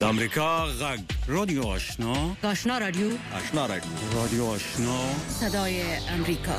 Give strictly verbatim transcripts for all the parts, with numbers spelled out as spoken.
امریکا غږ رادیو آشنا آشنا رادیو آشنا رادیو رادیو آشنا صدای امریکا.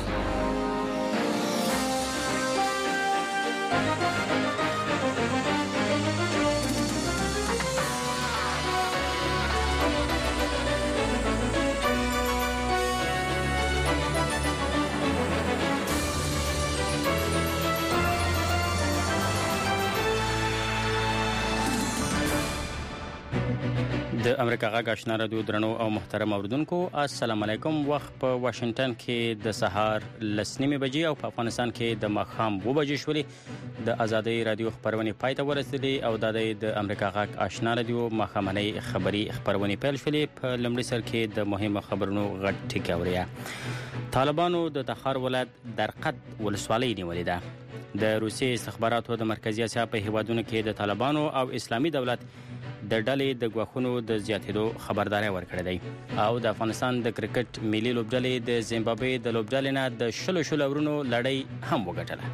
د امریکا غږ آشنا رادیو درنو او محترم اوردونکو السلام علیکم. وخت په واشنگټن کې د سهار لسنیمه بجې او په افغانستان کې د ماښام و بجې شولې. د ازادي رادیو خبرونه پای ته ورسېدې او د امریکا غږ آشنا رادیو ماښامنۍ خبري خبرونه پیل شولې. په لومړي سر کې د مهمو خبرونو غټ ټکی اوریا. طالبانو د تخار ولایت درقد ولسوالۍ نیولې ده. د روسي استخباراتو د مرکزی اسیا په هیوادونو کې د طالبانو او اسلامي دولت د ډلې د غواخونو د زیاتېدو خبرداري ورکړې ده او د افغانستان د کرکټ ملي لوبډلې د زیمبابوې د لوبډلې نه د شلو شلو ورونو لړۍ هم وګټله.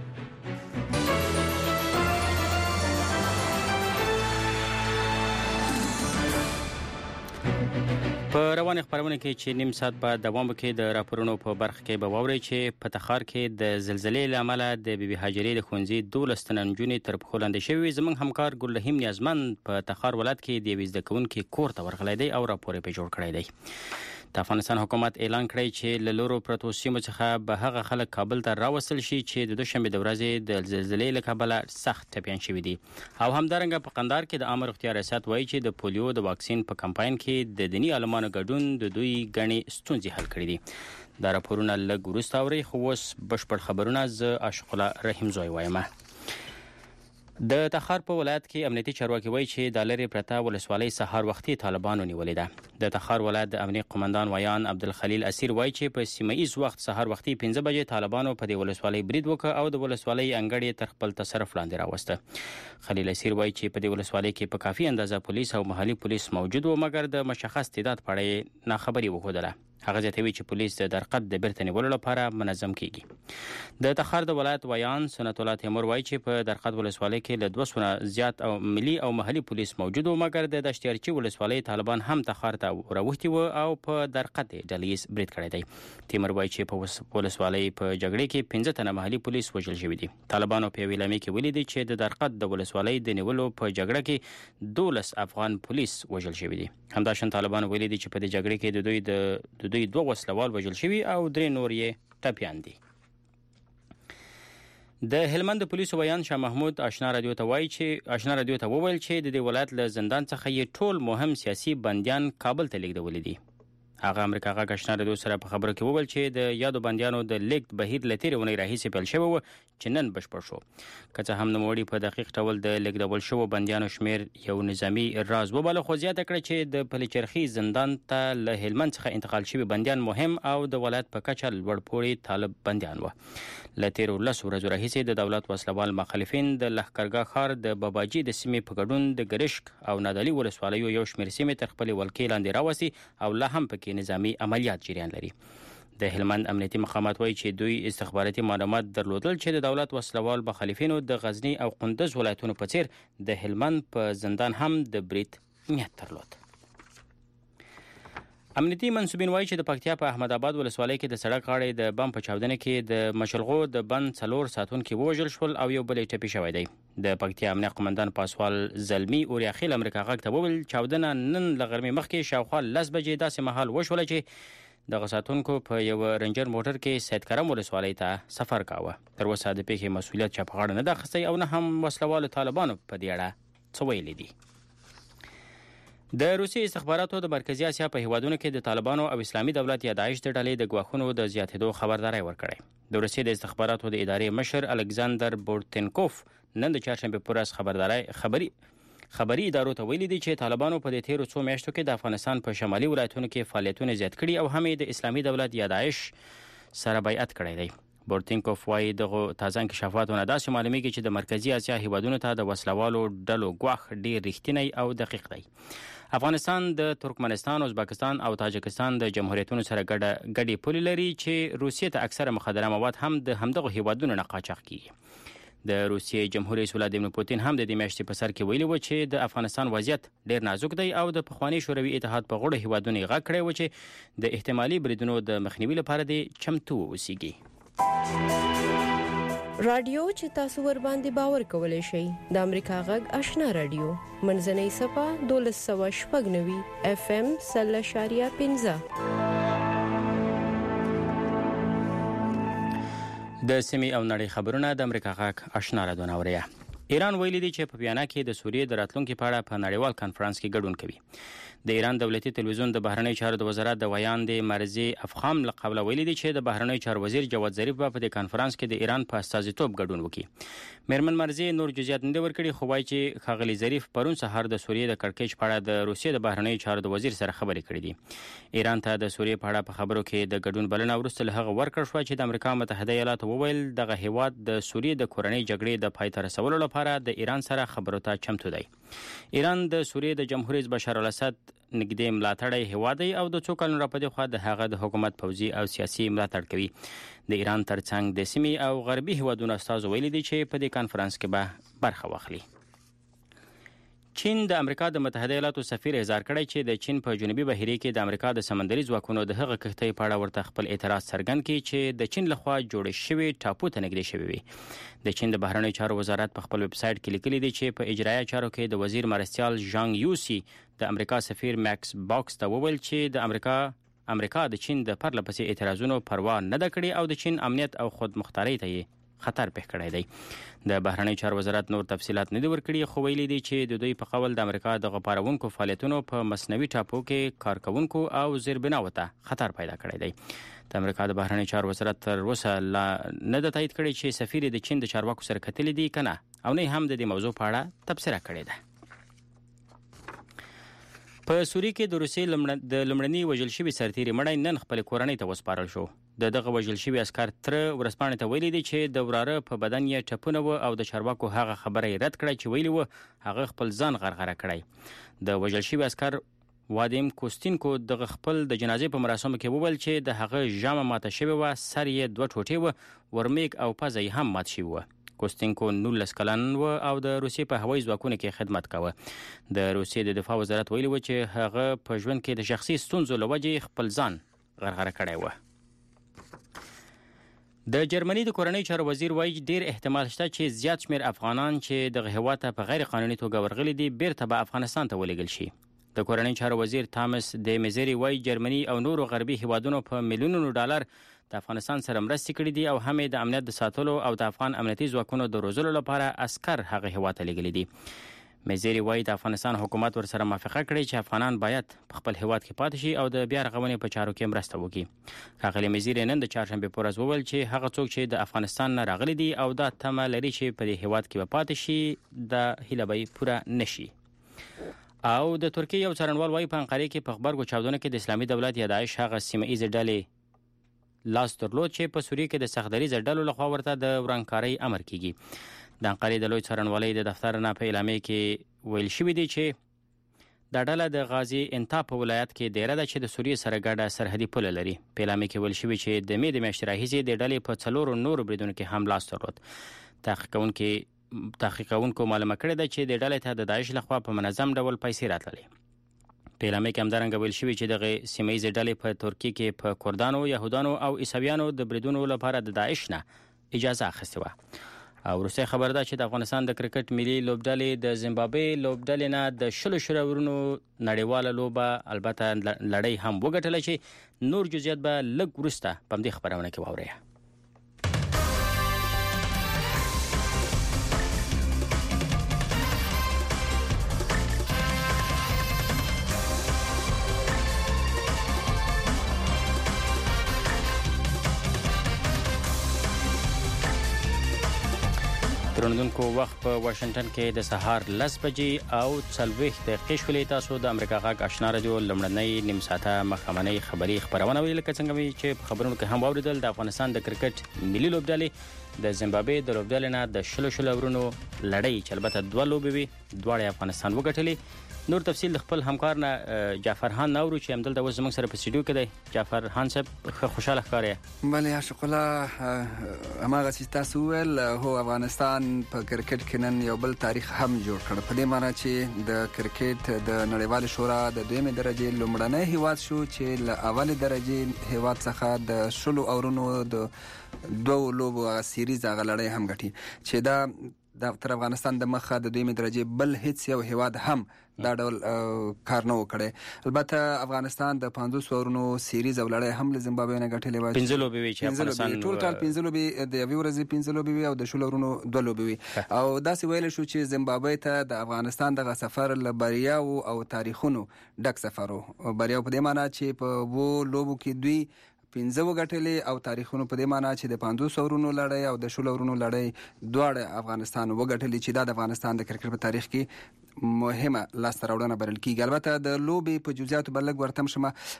په رواني خبرونه کې چې نیم ساعت بعد دوام وکړي د راپورونو په برخه کې به واوري چې په تخار کې د زلزلې لامل د بیبي هاجرې د خونځي دولس تنه نجونې تر پښو لاندې شوي. زموږ همکار ګلرحیم نیازمن په تخار ولایت کې د یوې زده کوونکي کور ته ورغلی دی او راپور یې پرې جوړ کړی دی. د افغانستان حکومت اعلان کړی چې له لورو پرتو سیمو څخه به هغه خلک کابل ته راوستل شي چې د دوشنبه د ورځې د زلزلې له کبله سخت ټپیان شوي دي. او همدارنګه په قندهار کې د عامه روغتیا ریاست وایي چې د پولیو د واکسین په کمپاین کې د دیني عالمانو ګډون د دوی غني ستونزې حل کړې دي. دا راپورونه لږ وروسته اوري خو اوس بشپړ خبرونه ز عاشق الله رحیم زوی وایم. د تخار په ولایت کې امنیتي چارواکي وایي چې د لری پرتا ولسوالۍ سهار وختي طالبانو نیولې ده. د تخار ولایت د امنیت قومندان ویان عبدالخلیل اسیر وایي چې په سیمایي وخت سهار وختي پنځه بجې طالبانو په دې ولسوالۍ برید وکړ او د ولسوالۍ انګړې تر خپل تصرف لاندې راوسته. خلیل اسیر وایي چې په دې ولسوالۍ کې په کافي اندازه پولیس او محلي پولیس موجود وو مګر د مشخص تعداد په اړه نه خبري وکړه. هغه ځتوي چې پولیس د درقد د بیرته نیولو لپاره منظم کیږي. د تخار د ولایت ویان سنت الله تیمور وایي چې په درقد ولسوالۍ کې له دوه سوه زیات او ملي او محلي پولیس موجود وو مګر د دشتیارچی ولسوالۍ طالبان هم تخار ته راوښتي وو او په درقد ډلیس برید کړی دی. تیمور وایي چې په ولسوالۍ په جګړې کې پنځه تنه محلي پولیس وژل شوي دي. طالبانو په ویلامي کې ولیدي چې د درقد د ولسوالۍ د نیولو په جګړه کې دولس افغان پولیس وژل شوي دي. همداشان طالبانو ولیدي چې په دې جګړه کې د دوی د دوی دوه وسلوال وژل شوي او درې نور یې ټپیان دي. د هلمند پولیسو ویان شاه محمود آشنا رادیو ته وایي چې آشنا رادیو ته وویل چې د دې ولایت له زندان څخه یې ټول مهم سیاسي بندیان کابل ته لیږدولي دي. هغه امریکا غږ آشنا رادیو سره په خبرو کې وویل چې د یادو بندیانو د لیږد بهیر له تېرې اونۍ راهیسې پیل شوی و چې نن بشپړ شو. که څه هم نوموړي په دقیق ډول د لیږدول شوو بندیانو شمیر یو نظامي راز وباله خو زیاته کړه چې د پلچرخي زندان ته له هلمند څخه انتقال شوي بندیان مهم او د ولایت په کچه لوړ پوړي طالب بندیان و. له تېرو لسو ورځو راهیسې د دولت وسلوال مخالفین د لښکرګاه ښار د باباجي د سیمې په ګډون د ګرشک او نادعلي ولسوالیو یو شمېر سیمې تر خپلې ولکې لاندې راوستي او لا هم پکې نظامي عملیات جریان لري. د هلمند امنیتي مقامات وایي چې دوی استخباراتي معلومات درلودل چې د دولت وسلوال مخالفینو د غزنی او قندوز ولایتونو په څیر د هلمند په زندان هم د برید نیت درلود. امنیتي منسوبین وایي چې د پکتیا په احمد آباد ولسوالۍ کې د سړک غاړې د بم په چاودنه کې د مشلغو د بند څلور ساتونکي ووژل شول او یو بل یې ټپي شوی دی. د پکتیا امنیت قومندان پاسوال زلمی اوریاخیل امریکا غږ ته وویل چاودنه نن له غرمې مخکې شاوخوا لس بجې داسې مهال وشوله چې دغه ساتونکو په یو رنجر موټر کې سید کرم ولسوالۍ ته سفر کاوه. تر اوسه د پیښې مسؤلیت چا په غاړه نه ده اخیستی او نه هم وسلوالو طالبانو په دې اړه څه ویلي دي. د روسي استخباراتو د مرکزی اسیا په هیوادونو کې د طالبانو او اسلامي دولت یا داعش د ډلې د غواخونو د زیاتېدو خبرداري ورکړې. د روسي د استخباراتو د ادارې مشر الکساندر بورتنکوف نن د چهارشنبه پر ورځ خبرداري خبري خبري ادارو ته ویلي دي چې طالبانو په دې تیرو څو میاشتو کې د افغانستان په شمالي ولایتونو کې فعالیتونه زیات کړي او هم د اسلامي دولت یا داعش سره بیعت کړی دی. بورتنکوف وايي دغه تازه انکشافاتونه داسې معلومیږي چې د مرکزی اسیا هیوادونو ته د وسلوالو ډلو غواخ ډیر رښتینی او دقیق دی. افغانستان د ترکمنستان، ازبکستان او تاجکستان د جمهوریتونو سره ګډه ګډي پولې لري چې روسیې ته اکثره مخدره مواد هم د همدغه هیوادونو نه قاچاق کیږي. د روسیې جمهور رئیس ولادیمیر پوتین هم د دې میاشتې په سر کې ویلي و چې د افغانستان وضعیت ډیر نازک دی او د پخوانی شوروي اتحاد په غړو هیوادونو یې غږ کړی و چې د احتمالي بریدونو د مخنیوي لپاره د چمتو اوسیږي. رادیو چې تاسو ور باندې باور کولای شئ د امریکا غږ آشنا رادیو منځنۍ صفه دولس سوه شپږ نوي اف ام سل اشاریه پنځه. د سیمې او نړۍ خبرونه د امریکا غږ آشنا رادیو ناوړیا. ایران ویلي دی چې په ویانا کې د سوریې د راتلونکو په اړه په نړیوال کانفرنس کې ګډون کوي. د ایران دولتي تلویزیون د بهرنی چارو د وزارت د ویاندې مرزي افخام لقب ویلي دی چې د بهرنی چارو وزیر جواد ظریف په دې کانفرنس کې د ایران په استازیتوب ګډون وکړي. میرمن مرزي نور جزئیات نه ورکړي خو وايي چې خاغلی ظریف پرون سهار د سوریې د کړکېچ په اړه د روسیې د بهرنی چارو د وزیر سره خبرې کړې دي. ایران ته د سوریې په اړه په خبرو کې د ګډون بلنه ورسته له هغه ورکړ شو چې د امریکا متحده ایالاتو وویل دغه هیواد د سوریې د کورنۍ جګړې د پای ته رسولو لپاره د ایران سره خبرو ته چمتو دی. ایران د سوریې د جمهور رئیس بشار الاسد نږدې ملاتړی هیواد دی او د څو کلونو راپدې خو د هغه د حکومت پوځي او سیاسي ملاتړ کوي. د ایران ترڅنګ د سیمې او غربي هیوادونو استازو ویلي دي چې په دې کانفرنس کې به برخه واخلي. چین د امریکا د متحده ایالاتو سفیر اظهار کړی چې د چین په جنوبي بحیره کې د امریکا د سمندري ځواکونو د هغه کښتۍ په اړه ورته خپل اعتراض څرګند کړي چې د چین لخوا جوړ شوی ټاپو ته نږدې شوی وي. د چین د بهرنی چارو وزارت په خپل ویب سټ کې لیکلي دی چې په اجرایه چارو کې د وزیر مرستیال ژانګ یوسی د امریکا سفیر ماکس باکس ته وویل چې د امریکا امریکا د چین د پرله پسې اعتراضونو پروا نه ده کړې او د چین امنیت او خودمختارۍ ته خطر پیښ کړی دی. د بهرنی چارو وزارت نور تفصيلات نه دي ورکړي خو ویلي دي چې د دوی په قول د امریکا د غپارونکو فعالیتونو په مصنوعي ټاپو کې کارکونکو او زیربناو ته خطر پیدا کړی دی. د امریکا د بهرنی چارو وزارت تر اوسه نه د تایید کړی چې سفیر د چین د چارواکو سره کتلې دي کنه او نه هم د دې موضوع په اړه تبصره کړې ده. په سوریې کې د روسیې د لمړني وژل شوي سرتیري مړی نن خپل کورنۍ ته وسپارل شو. د دغه وژل شوي عسکر تر ورسپانې ته ویلي دي چې د وراره په بدن یې ټپونه و او د چارواکو هغه خبره یې رد کړه چې ویلي و هغه خپل ځان غرغره کړی. د وژل شوي عسکر وادیم کوستینکو دغه خپل د جنازې په مراسمو کې وویل چې د هغه ژامه ماته شوې و، سر یې دوه ټوټې و، ورمیک او پزه یې هم مات شوی و. کوستینکو نولس کلن و او د روسیې په هوایي ځواکونو کې خدمت کاوه. د روسیې د دفاع وزارت ویلي و چې هغه په ژوند کې د شخصي ستونزو له وجې خپل ځان غرغره کړی و. د جرمني د کورنۍ چارو وزیر وایي ډیر احتمال شته چې زیات شمیر افغانان چې د هیواد ته په غیر قانوني توګه ورغلي دي بیرته به افغانستان ته ولېږل شي. د کورنۍ چارو وزیر تامس د میزری وایي جرمني او نورو غربي هیوادونو په میلیونونو ډالر د افغانستان سره مرستې کړې دي او هم د امنیت د ساتلو او د افغان امنیتي ځواکونو د روزلو لپاره عسكر هغه هیواد ته لېږلي دي. میزری وایي د افغانستان حکومت ورسره موافقه کړې چې افغانان باید په خپل هیواد کې پاتې شي او د بیا رغونې په چارو کې مرسته وکړي. ښاغلی میزری نن د چهارشنبې په ورځ وویل چې هغه څوک چې د افغانستان نه راغلي دي او دا تمه لري چې په دې هیواد کې پاتې شي د هیله به پوره نشي. او د ترکیې یو څارنوال وایي په انقره کې په خبرګو چاودنه کې د اسلامي دولت یا داعش هغه سیمه ایز ډلې لاس درلود چې په سوریې کې د سختدریز ډلو لخوا ورته د ورانکارۍ امر کیږي. د انقرې د لوی څارنوالۍ د دفتر نه په اعلامیه کې ویل شوی دی چې د ډله د غازی انتاب په ولایت کې ډیره ده چې د سوریې سره ګډه سرحدي پوله لري. په اعلامیه کې ویل شوی چې د مې د میاشتې راهیسې د ډلې په څلورو نورو بریدونو کې هم لاس درلود. تحقیقونکو تحقیقونکو معلومه کړې ده چې د ډلې ته د داعش لخوا په منظم ډول پیسې راتللې. په اعلامیه کې همدارنګه ویل شوی چې دغه سیمه ایز ډلې په ترکیه کې په کردانو، یهودانو او عیسویانو د بریدونو لپاره د داعش نه اجازه اخیستې وه. او روسي خبر ده چې د افغانستان د کرکټ ملي لوبډلې د زیمبابوې لوبډلې نه د شلو شرورونو نړیواله لوبه البته لړۍ هم وګټله چې نور جزئیات به لږ وروسته په دې خبرونه کې واورئ. درنوونکو وخت په واشنگټن کې د سهار لس بجې او څلوېښت دقیقې شولې. تاسو د امریکا غږ آشنا رادیو لمړنۍ نیم ساعته مخامنۍ خبري خبرونه ویل لکه څنګه چې په خبرونو کې هم واوریدل. د افغانستان د کرکټ ملي لوبډلې د زیمبابوې د لوبډلې نه د شلو شلو ورونو لړۍ چې البته دوه لوبې وي دواړه افغانستان وګټلې. نور تفصیل خپل همکار نه جعفر خان نورو چې همدلته اوس زموږ سره په سټوډیو کې دی. جعفر خان صاحب خوشاله ښکاري. بله عاشق الله، هماغه چې تاسو ویل هو افغانستان په کرکټ کې نن یو بل تاریخ هم جوړ کړ، په دې معنی چې د کرکټ د نړیوال شورا د دویمې درجې لومړنی هیواد شو چې له اولې درجې هیواد څخه د شلو اورونو د دوه لوبو سیریز هغه لړۍ هم ګټي، چې دا د تر افغانستان د مخه د دویمې درجې بل هیڅ یو هیواد هم دا ډول کار نه وکړي. البته افغانستان د پنځوس اورونو سیریز او لړۍ هم له زیمبابوې نه ګټلې وه، پنځه لوبې وې چې افغانستان ټول کال پنځه لوبې د یوې ورځې پنځه لوبې وې او د شلو اورونو دوه لوبې وې. او داسې ویلی شو چې زیمبابوې ته د افغانستان دغه سفر له بریاو او تاریخونو ډک سفر و. بریاو په دې معنی چې په اوو لوبو کې دوی پنځه وګټلې او تاریخونو په دې معنی چې د پنځوس اورونو لړۍ او د شلو اورونو لړۍ دواړه افغانستان وګټلې، چې دا د افغانستان د کرکټ په تاریخ کې مهمه لاسته راوړنه بلل کېږي. البته د لوبې په جزئیاتو به لږ ورتم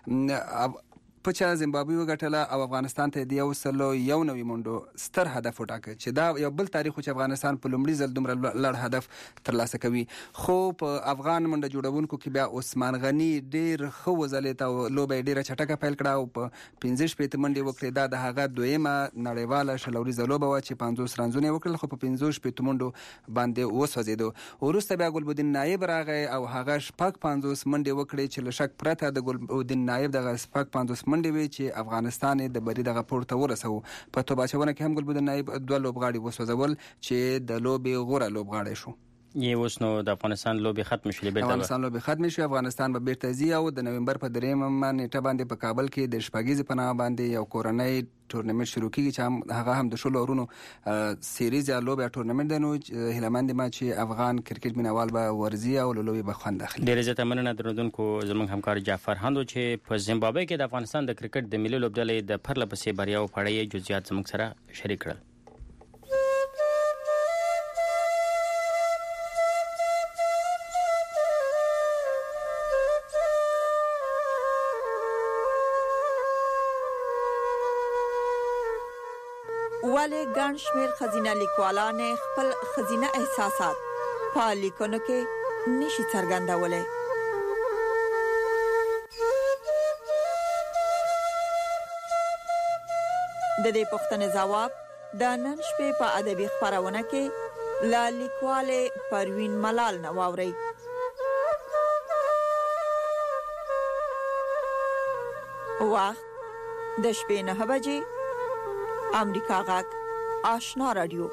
شمه. په چا زیمبابوې وګټله او افغانستان ته د یو سلو یو نوي منډو ستر هدف وټاکه، چې دا یو بل تاریخ چې افغانستان په لومړي ځل دومره لوړ هدف ترلاسه کوي. خو په افغان منډه جوړونکو کې بیا عثمان غني ډېر ښه وځلېد او لوبه یې ډېره چټکه پیل کړه او په پنځه شپېته منډې وکړې. دا د هغه دویمه نړیواله شلوریزه لوبه وه چې پنځوس رنزونه یې وکړل، خو په پنځه شپېتو منډو باندې وسوځېدو. وروسته بیا ګلبدین نایب راغی او هغه شپږ پنځوس منډې وکړې، چې له شک پرته د ګلبدین نایب دغه شپږ پنځوس منډې وې چې افغانستان د بری دغه پورته ورسو. په توپ اچونه کې هم ګلبدین نایب دوه لوبغاړي وسوځول چې د لوبې غوره لوبغاړی شو. یې اوس نو د افغانستان لوبې ختم شولې، بیرته افغانستان لوبې ختم شي، افغانستان به بیرته ځي او د نومبر په دریمه نیټه باندې په کابل کې د شپږیزې په نامه باندې یو کورنۍ ټورنمنټ شروع کیږي، چې هغه هم د شلو اورونو سیریز یا لوبې ټورنمنټ دی. نو هیلهمند ما چې افغان کرکټ مینوال به ورزي او لوبې به خوند اخلي. ډېر زیاته مننه درنوونکو زموږ همکار جعفر خان چې په زیمبابوې کې د افغانستان د کرکټ د ملي لوبډلې د پرله پسې بریاو په اړه جزئیات زموږ سره شریک کړل. ولې ګڼ شمېر ښځینه لیکوالان خپل ښځینه احساسات په لیکنو کې نشي څرګندولی؟ د دې پوښتنې ځواب د نن شپې په ادبي خپرونه کې له لیکوالې پروین ملال نه واورئ. وخت د شپې نهه بجې، امریکا غږ آشنا رادیو.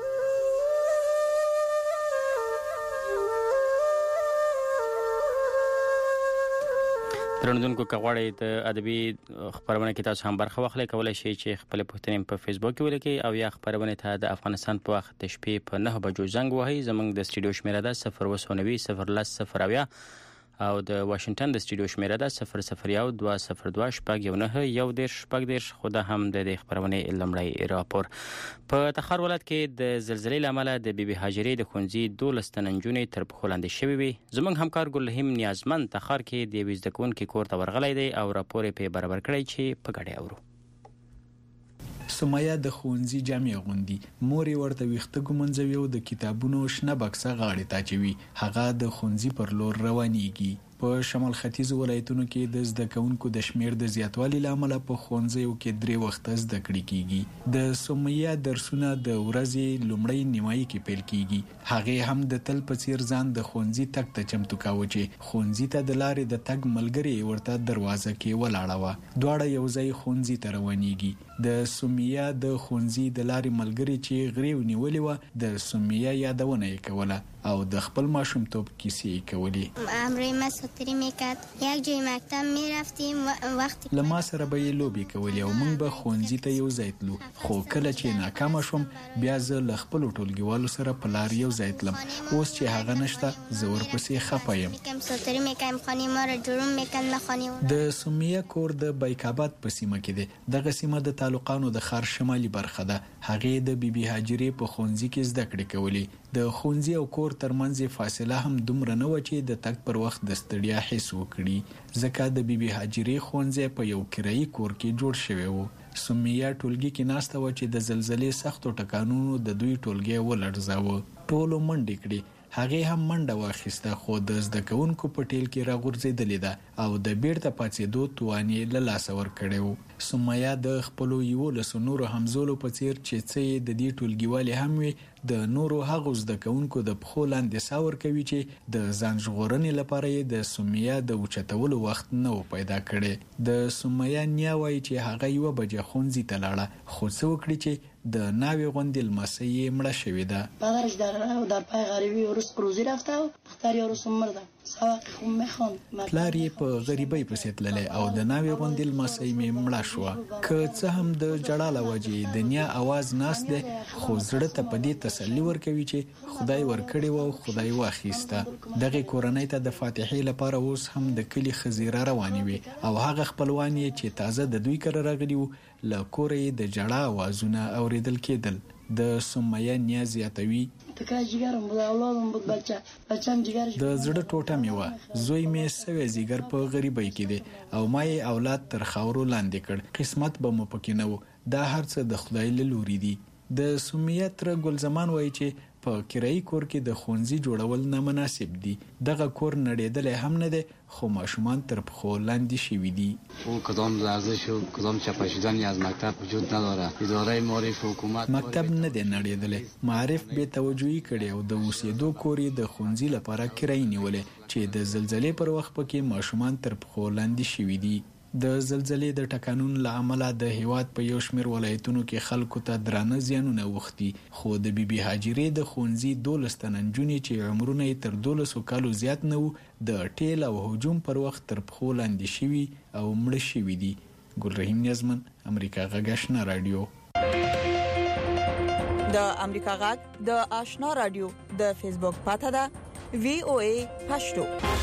درنوونکو کغواړئ د ادبي خبرونه کې تاسو هم برخه واخلئ، کولای شئ چې خپل پوښتنې په فیسبوک کې ولیکئ او یا خبرونه ته د افغانستان په وخت د شپې په نهه بجو زنګ وهئ. زموږ د سټوډیو شمیره ده صفر اووه نوي صفر لس صفر اویا او د واشنگټن د سټوډیو شمیره ده صفر صفر یو دوه صفر دوه شپږ یو نهه یو دېرش شپږ دېرش. خو دا هم د دې خبرونې لومړی راپور. په تخار ولایت کې د زلزلې له امله د بیبي هاجرې د ښوونځي دولس تنه نجونې تر پښو لاندې شوې وې. زموږ همکار ګلرحیم نیازمند تخار کې د یوې زده کوونکې کور ته ورغلی دی او راپور یې پرې برابر کړی چې په ګډه اورو. سمیا د ښوونځي جامې اغوندي، مور یې ورته ویښته ږمنځوي او د کتابونو شنه بکسه غاړې ته اچوي. هغه د ښوونځي پر لور روانېږي. په شمال ختیځ ولایتونو کې د زده کوونکو د شمیر د زیاتوالي له امله په ښوونځیو کې درې وخته زده کړې کیږي. د سمیا درسونه د ورځې لومړی نیمایي کې پیل کیږي. هغه هم د تل په څیر ځان د ښوونځي تګ ته چمتو کاوه چې ښوونځي ته د لارې د تګ ملګری ورته دروازه کې ولاړه وه. دواړه یو ځای ښوونځي ته روانېږي. د سمیا د ښوونځي د لارې ملګری چې غریو نیولې وه د سمیا یادونه یې کوله او د خپل ماشومتوب کیسې یې کولې. امروی ما ساتری میکرد، یک جای مکتب میرفتیم وقتی له ما سره به یې لوبې کولې او موږ به ښوونځي ته یو ځای تلو. خو کله چې ناکامه شوم بیا زه له خپلو ټولګیوالو سره په لار یو ځای تلم. اوس چې هغه نشته زه ورپسې خفه یم. ساتری میکردیم، خانه ما را جرم میکرد، نه خانه. د سمیه کور د بیکاباد په سیمه کې دی. دغه سیمه د تعلقانو د ښار شمالي برخه ده. هغې د بیبي هاجرې په ښوونځي کې زده کړې کولې. د ښوونځي او کور ترمنځ فاصله هم دومره نه وه چې د تګ پر وخت د ستړیا حس وکړي، ځکه د بیبي هاجرې ښوونځی په یو کرایي کور کې جوړ شوی و. سمیه ټولګي کې ناسته وه چې د زلزلې سختو ټکانونو د دوی ټولګی ولړزاوه. ټولو منډې کړې. هغه هم منډه واخیسته خو د زده کوونکو په ټیل کې راغورځېدلې ده او د بیرته پاتېدو توان یې له لاسه ورکړی و. سمیه د خپلو یولسو نورو همزولو په څیر چې څه د دې ټولګیوالې هم وي د نورو هغو زده کوونکو د پښو لاندې ساه ورکوي چې د ځان ژغورنې لپاره یې د سمیه د اوچتولو وخت نه و پیدا کړی. د سمیه نیا وایي چې هغه یوه بجې ښوونځي ته لاړه خو څه وکړي چې د ناوې غوندې لمسۍ یې مړه شوې ده. پدرش در در پای غریبی روز روزی رفته و دختر یارو مرده. سواق خون میخوان. پلار یې په غریبۍ پسې تللی او د ناوې غوندې لمسۍ مې مړه شوه. که څه هم د ژړا له وجې د نیا اواز ناست دی خو زړه ته په دې تسلي ورکوي چې خدای ورکړې و او خدای واخیسته. دغې کورنۍ ته د فاتحې لپاره اوس هم د کلي ښځې را روانې وي او هغه خپلوان یې چې تازه د دوی کره راغلي وو له کوره یې د ژړا اوازونه اورېدل کېدل. د سمیه نیا زیاتوي د زړه ټوټه مې وه، زوی مې سوی زیګر په غریبۍ کې دی او ما یې اولاد تر خاورو لاندې کړ. قسمت به مو پکې نه و، دا هر څه د خدای له لوري دي. د سمیه تره ګلزمان وایي چې په کرایي کور کې د ښوونځي جوړول نامناسب دي. دغه کور نړېدلی هم نه دی خو ماشومان تر پښو لاندې شوي دي. او کدام لرزش و کدام چپشیدنی از مکتب وجود نداره. اداره معارف حکومت مکتب نه دی نړېدلی. معارف بې توجهي کړې او د اوسېدو کور یې د ښوونځي لپاره کرایي نیولې چې د زلزلې پر وخت پکې ماشومان تر پښو لاندې شوي دي. د زلزلې د ټکانونو له امله د هیواد په یو شمېر ولایتونو کې خلکو ته درانه زیانونه اوښتي خو د بي بي هاجرې د ښوونځي دولس تنه نجونې چې عمرونه یې تر دولسو کالو زیات نه وو د ټیل او هجوم پر وخت تر پښو لاندې شوي او مړه شوي دي. ګلرحیم نیازمن، امریکا غږ آشنا رادیو. د امریکا غږ د آشنا رادیو د فیسبوک پاته ده وی او ای پښتو.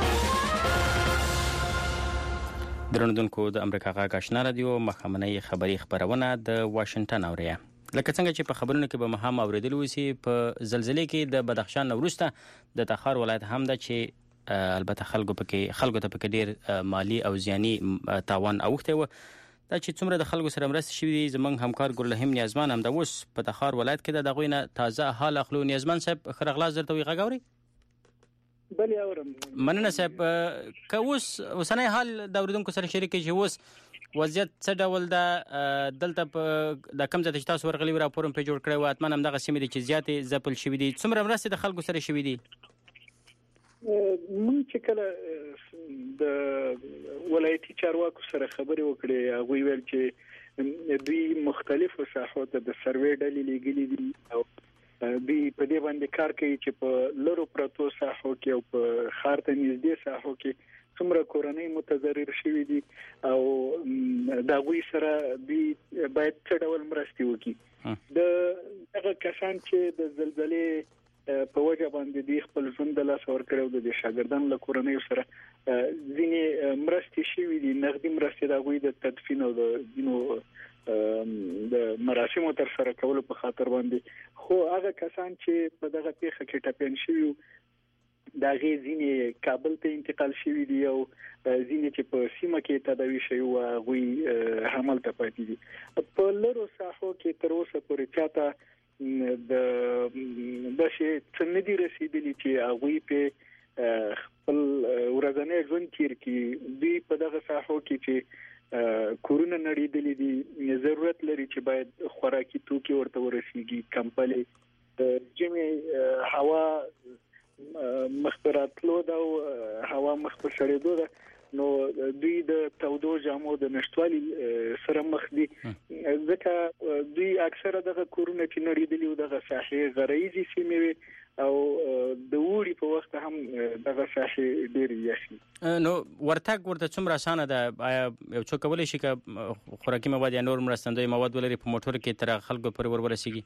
درنوونکو د امریکا غږ آشنا رادیو مخامنۍ خبری خبرونه د واشنگټن اوریا. لکه څنګه چې په خبرونو کې به مهم اوریدل وسی په زلزلې کې د بدخشان وروسته د تخار ولایت هم د چې البته خلکو پکې خلکو ته پکې ډیر مالی او زیانی تاوان اوخته و. دا چې څومره د خلکو سره مرسته شوې دي زمونږ همکار ګلرحیم نیازمان هم د اوس په تخار ولایت کې د دغوی نه تازه حال اخلو. نیازمان صاحب خرغلا زرته وی غاوري بل اورم مننه صاحب. که اوس اوسنۍ حال د اوریدونکو سره شریک کړئ، اوس وضعیت څه ډول ده دلته د کم ځای چې تاسو ورغلي راپور په جوړ کړی و اتمن هم دغه سیمې دي چې زیاتې ځپل شوي دي، څومره مرستې د خلکو سره شوي دي؟ مونږ چې کله د ولایتي چارواکو سره خبرې وکړې هغوی ویل چې دوی مختلفو ساحو ته د سروې ډلې لیږلي دي او دوی په دې باندې کار کوي چې په لرو پرتو ساحو کې او په ښار ته نږدې ساحو کې څومره کورنۍ متضرر شوي دي او د هغوی سره دوی باید څه ډول مرستې وکړي. د هغه کسان چې د زلزلې په وجه باندې دوی خپل ژوند د لاسه ورکړی او د شاګردانو له کورنیو سره ځینې مرستې شوي دي، نغدي مرستې د هغوی د تدفین او د ځینو د مراسمو تر سره کولو په خاطر باندې. خو هغه کسان چې په دغه پیښه کې ټپیان شوي دا غي ځینې کابل ته انتقال شوي دي او ځینې چې په سیمه کې تداوي شوي او غوي حمل ته پاتې دي. په لرو ساحو کې تر اوسه پورې چاته د د شي څنګه دي رسیدلی چې غوي په خپل ورځنی ژوند تیر کې دوی په دغه ساحو کې چې کورونه نړیدلې دي ضرورت لري چې باید خوراکي توکي ورته ورسیږي. کمپلې د جمعي هوا مخبراتلو دا هوا مخبر شړېدو ده نو دوی د تودو جامو د نشټوالي سره مخ دي ځکه دوی اکثره دغه کورونه چې نړیدلې او دغه ساحې غرایزي سیمې وي او د وړي په وخت هم دغه ساحې ډېر یخي. نو ورتګ ورته څومره اسانه ده؟ یو څوک کولی شي که خوراکي مواد یا نور مرستندوی مواد ولري په موټر کې تر خلکو پورې ور ورسیږي؟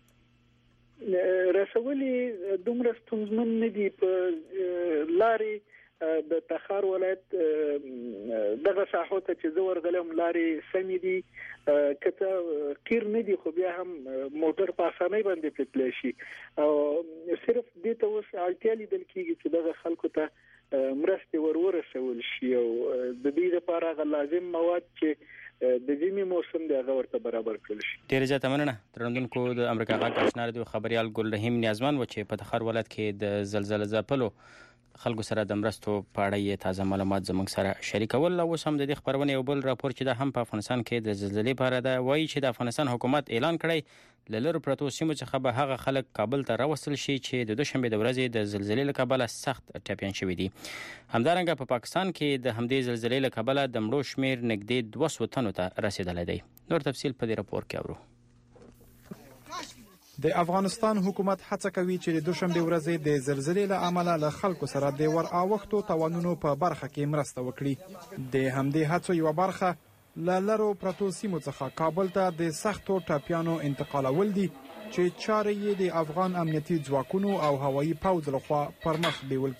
رسولي دومره ستونزمن نه دي. په لارې د تخار ولایت دغه ساحو ته چې زه ورغلم لارې سمې دي، کته قیر نه دي خو بیا هم موټر په اسانۍ باندې پټلی شي او صرف دې ته اوس اړتیا لیدل کېږي چې دغه خلکو ته مرستې ورورسول شي او د دې لپاره غو لازم مواد چې د ژمي موسم د هغه ورته برابر کړل شي. ډیر زیاته مننه. ترندونکو د امریکا غاک آشنا رادیو خبريال ګل رحیم نیازمن و چې په تخار ولایت کې د زلزلې ځپلو خلکو سره د مرستو په اړه یې تازه معلومات زموږ سره شریکول. او هم د دې خبرونه یو بل راپور چې د هم په افغانستان کې د زلزلې په اړه ده وایي چې د افغانستان حکومت اعلان کړی ل لرو پرتو سیمو څخه به هغه خلک کابل ته راوستل شي چې د دوشنبه د ورځې د زلزلې له کبله سخت ټپيان شوي دي. همدارنګه په پاکستان کې د همدې زلزلې له کبله د مړو شمیر نږدې دوه سوه تنو ته رسیدلی دی. نور تفصیل په دې راپور کې اورو. د افغانستان حکومت هڅه کوي چې د دوشنبه ورځې د زلزلې له امله له خلکو سره د ور اوختو توانونو په برخه کې مرسته وکړي. د همدې هڅو یو برخه له لرو پرتو سیمو څخه کابل ته د سختو ټپیانو انتقالول دي چې چارې یې د افغان امنیتي ځواکونو او هوایي پوځ لخوا پر مخ بیول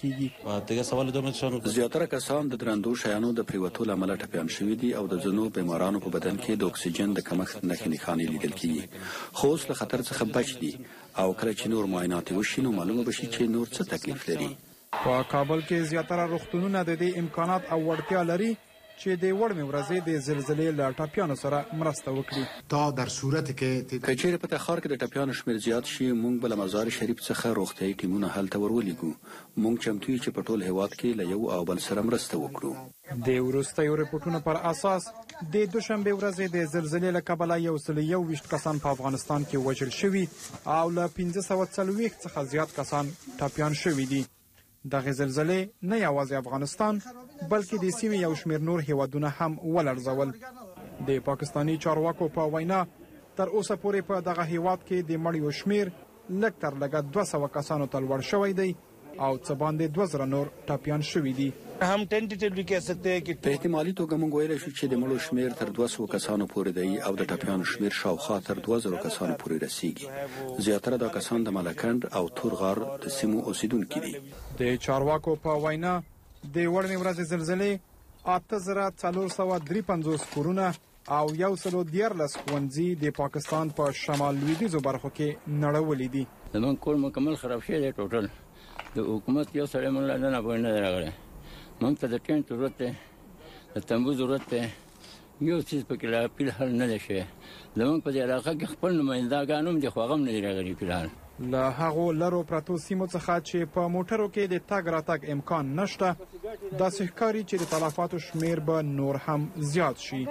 کیږي. زیاتره کسان د درندو شیانو د پریوتو له امله ټپیان شوي دي او د ځینو بیمارانو په بدن کې د اکسیجن د کمښت نښې نښانې لیدل کیږي. خو اوس له خطر څخه بچ دي او کله چې نور معاینات وشي نو معلومه بشي چې نور څه تکلیف لري. په کابل کې زیاتره روغتونونه د دې امکانات او وړتیا لري چې د وړمې ورځې د زلزلې له ټپیانو سره مرسته وکړي. دا در صورت کې که چیرې په تخار کې د ټپیانو شمیر زیات شي موږ به له مزار شریف څخه روغتیایي ټیمونه هلته ورولېږو. موږ چمتو یو چې په ټول هیواد کې له یو او بل سره مرسته وکړو. د وروستیو رپورټونو پر اساس د دوشنبه ورځې د زلزلې له کبله یو سل یو ویشت کسان په افغانستان کې وژل شوي او له پنځه سوه څلوېښت څخه زیات کسان ټپیان شوي دي. دغه زلزلې نه یوازې افغانستان بلکې د سیمې یو شمېر نور هیوادونه هم ولړزول. د پاکستاني چارواکو په وینا تر اوسه پورې په دغه هیواد کې د مړیو شمیر لږ تر لږه دوه سوه کسانو ته لوړ شوی دی او څه باندې دوه زره نور ټپیان شوي دي. هم ټینټیټیولی کہہ سکتے ہیں چې په احتمالي توګه موږ ویلی شو چې د مړو شمیر تر دوه سوه کسانو پورې دی او د ټپیانو شمیر شاوخوا تر دوه زره کسانو پورې رسیږي. زیاتره دا کسان د ملکنډ او تورغار د سیمو اوسیدونکي دي. د چارواکو په وینا د وړمې ورځې زلزلې اته زره څلور سوه درې پنځوس کورونه او یو سلو دیارلس ښوونځي د پاکستان په شمال لویدیځو برخو کې نړولي دي. زموږ کور مکمل خراب شوی دی. ټوټل د حکومت یو سړی موږ له نه پوهې نه دی راغلی. موږ ته د ټینټ ضرورت دی، د تنبو ضرورت دی، یو څیز پکې لا فلحال نه دی شوی. زموږ په دې علاقه کې خپل نمایندګان هم دي خو هغه هم نه دي راغلي فلحال. له هغو لرو پرتو سیمو څخه چې په موټرو کې د تګ راتګ امکان نشته داسې ښکاري چې د تلفاتو شمیر به نور هم زیات شي.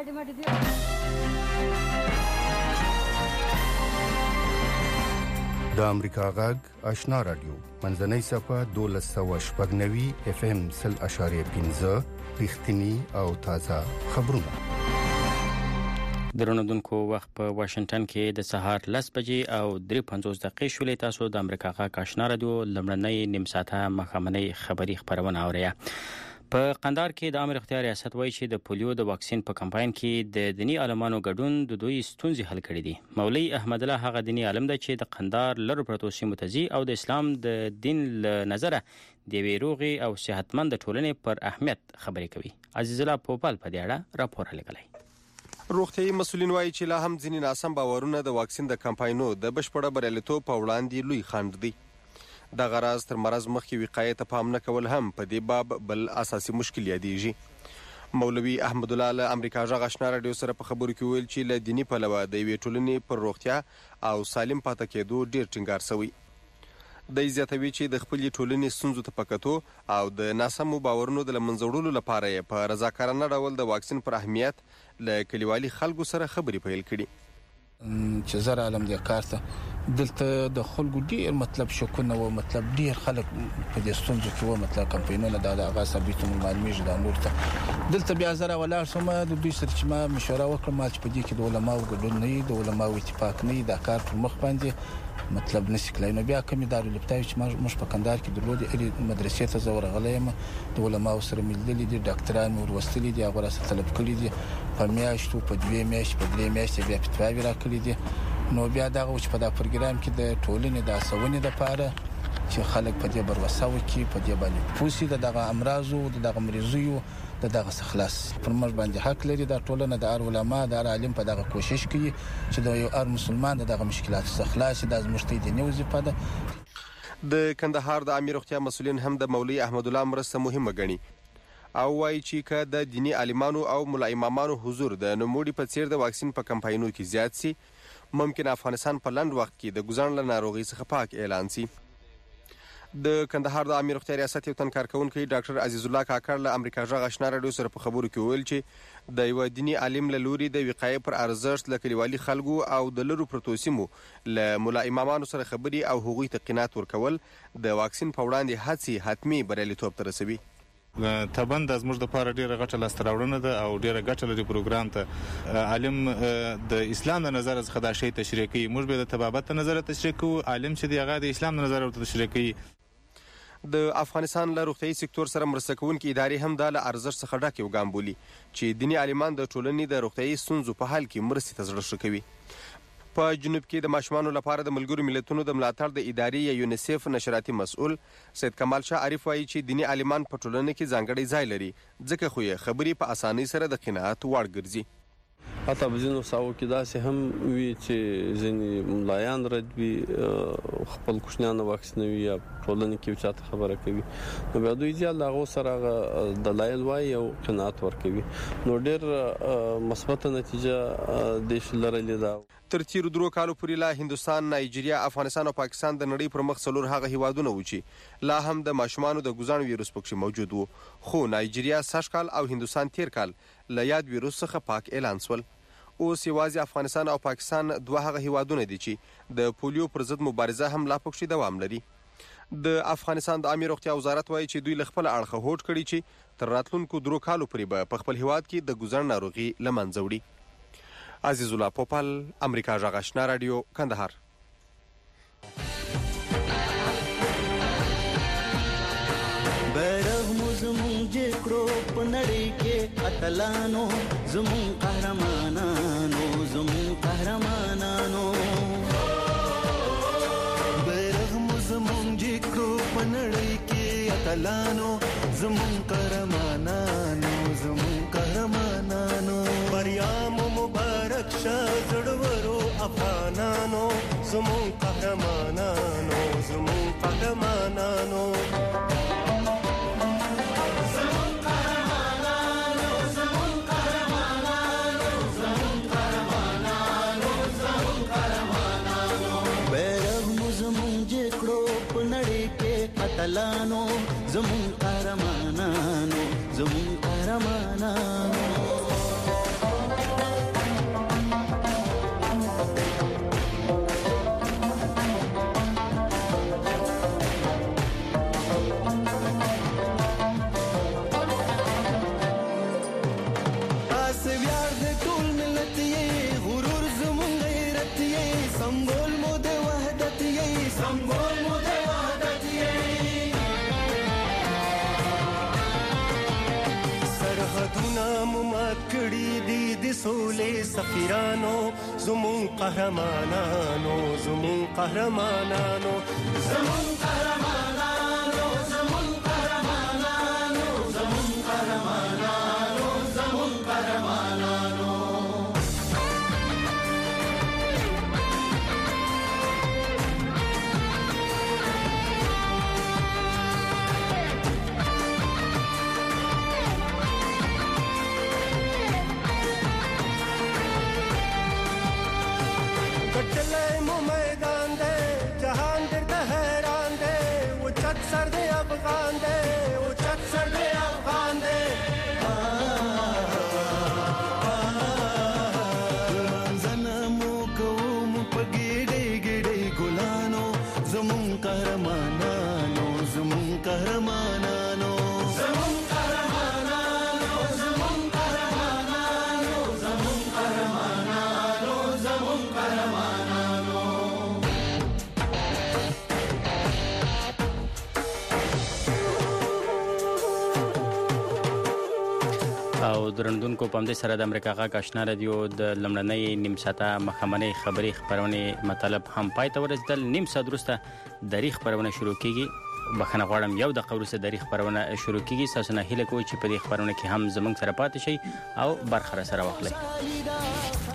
د امریکا غږ آشنا رادیو منځنۍ صفحه دولس سوه شپږ نوي اف ام سل اشاریه پنځه رښتینی او تازه خبرونه. درنوونکو وخت په واشنگټن کې د سهار لس بجې او درې پنځوس دقیقې شولې. تاسو د امریکا غږ آشنا رادیو لمړنۍ نیم ساعته مخامنۍ خبري خبرونه اورئ. په قندهار کې د امر اختیار ریاست وایي چې د پولیو د واکسین په کمپاین کې د دینی عالمانو ګډون د دوی ستونزې حل کړې دي. مولوی احمد الله هغه دینی عالم دی چې د قندهار لرو پرتو سیمو ته ځي او د اسلام د دین له نظره د یوې روغې او صحتمند ټولنې پر اهمیت خبرې کوي. عزیز الله پوپل په دې اړه راپور لیکلی. روغتیايي مسؤلین وایي چې لا هم ځینې ناسم باورونه د واکسین د کمپاینونو د بشپړه بریالیتوب په وړاندې لوی خنډ دی. د غراض تر مرض مخکې وقایې ته پام نه کول هم په دې باب بل اساسي مشکل یادېږي. مولوي احمد الله له امریکا غږ آشنا رادیو سره په خبرو کې ویل چې له دیني پلوه د یوې ټولنې پر روغتیا او سالم پاتې کېدو ډېر ټینګار شوی. د زیاتوي چې د خپلې ټولنې ستونزو ته په کتو او د ناسمو باورونو د له منځه وړلو لپاره یې په رضاکارانه ډول د واکسین پر اهمیت له کلیوالي خلکو سره خبرې پیل کړي. چې زر عالم د کار ته دلته د خلکو ډیر مطلب شکونه و مطلب ډیر خلک په دې ستونزو کې و مطلب کمپاینونه د هغه ثابتو معلومیږي د نور ته دلته بیا زره ولاړ سم د دوی سره چې ما مشوره وکړم چې په دې کې د علماو ګډون نه د علماو اتفاق نه د کار پر مخ باندې مطلب نشي کولای. نو بیا کومې دارالفتاوی چې موږ په کندهار کې درلودې اړې مدرسې ته زه ورغلم د علماو سره ملګري دي ډاکټران مو ورستلي دي هغه سره طلب کړي دي په میاشتو په دوه میاشتې په درې میاشتې بیا فتواوی راکړي دي. نو بیا دغه چې په دا پروګرام کې د ټولنې د اسونې لپاره چې خلک په دې بروسه وکړي په دې باندې پوسی دغه امراضو دغه مریضیو دغه خلاص پر موږ باندې حق لري د ټولنه د ار علماء د عالم په دغه کوشش کوي چې د یو ار مسلمان دغه مشکلات څخه خلاص د ازمشتي دي نیوزي په ده. د کندهار د عامه روغتیا مسؤلین هم د مولوي احمد الله مرسته مهمه ګڼي او وایي چې که د دیني عالمانو او ملا امامانو حضور د نوموړي په څیر د واکسین په کمپاینونو کې زیات سي، ممکن افغانستان په لنډ وخت کې د ګزن له ناروغۍ څخه پاک اعلان سي. د کندهار د عامه روغتیا ریاست یو تن کارکونکي ډاکټر عزیز الله کاکړ له امریکا غږ آشنا راډیو سره په خبرو کې ویل چې د یو دیني عالم له لوري د وقایې پر ارزښت له کلیوالي خلکو او د لرو پرتو سیمو له ملا امامانو سره خبري او هغوی ته قناعت ورکول د واکسین په وړاندې هڅې حتمي بریالیتوب ته رسوي. طبعا د زموږ د پاره ډیره غټه لاسته راوړنه ده او ډیره ګټه لري پروګرام ته. عالم د اسلام د نظر څخه دا شی تشریح کوي، موږ به د طبابت نظر تشریح کوو، عالم چې دی هغه د اسلام د نظر تشریح کوي. د افغانستان له روغتیايي سکتور سره مرسته کوونکې ادارې هم د له ارزښت څخه ډک یو ګام بولي چې دیني عالمان د ټولنې د روغتیايي ستونزو په حل کې مرستې ته زړه ښه کوي. په جنوب کې د ماشومانو لپاره د ملګرو ملتونو د ملاتړ د ادارې یا یونیسف نشراتي مسؤل سید کمال شاه عارف وایي چې دیني عالمان په ټولنه کې ځانګړی ځای لري، ځکه خو یې خبرې په اسانۍ سره د قناعت وړ ګرځي. حتی په ځینو ساحو کې داسې هم وي چې ځینې ملایان رد وي، خپل کوچنیان واکسینوي یا ټولنې کې چاته خبره کوي، نو بیا دوی زیات له هغو سره هغه دلایل وایي او قناعت ورکوي، نو ډېر مثبته نتیجه دې شي لرلې ده. تر تیرو درو کالو پورې لا هندوستان، نایجیریا، افغانستان او پاکستان د نړۍ پر مخ څلور هغه هیوادونه وو چې لا هم د ماشومانو د ګزان ویروس پکې موجود وو، خو نایجیریا سږ کال او هندوستان تیر کال له یاد ویروس څخه پاک اعلان شول. اوس یوازې افغانستان او پاکستان دوه هغه هیوادونه دي چې د پولیو پر ضد مبارزه هم لا پکې دوام لري. د افغانستان د عامه روغتیا وزارت وایي چې دوی له خپل اړخه هوډ کړي چې تر راتلونکو درو کالو پورې به په خپل هیواد کې د ګزن ناروغي له منځه وړي. عزیز الله پوپل، امریکا غږ آشنا راډیو، کندهار. بیرغ مو زموږ جکړو په نړۍ کې اتلانو، زموږ قهرمانانو، زموږ قهرمانانو. بیرغ مو زموږ جکړو په نړۍ کې اتلانو، زموږ قهرمانانو، زموږ قهرمانانو. بریا مو مبارک شه زړورو افغانانو، زموږ قهرمانانو، زموږ قهرمانانو. اتلانو، زمون قهرمانانو، زمون قهرمانانو. سولې سفیرانو، زمون قهرمانانو، زمون قهرمانانو، زمون قهرمانانو، زمون قهرمانانو، زمون قهرمانانو، زمون قهرمانانو. درندونکو په همدې سره د امریکا غږ آشنا راډیو د لمړنۍ نیم ساعته مخامنۍ خبري خبرونه مطلب هم پای ته ورسېدل. نیم ساعت وروسته دری خبرونه شروع کیږي. بخښنه غواړم یو دقیقه وروسته دری خبرونه شروع کیږي. تاسو نه هیله کوئ چې په دې خبرونه کې هم زموږ سره پاتې شئ او برخه سره واخلئ.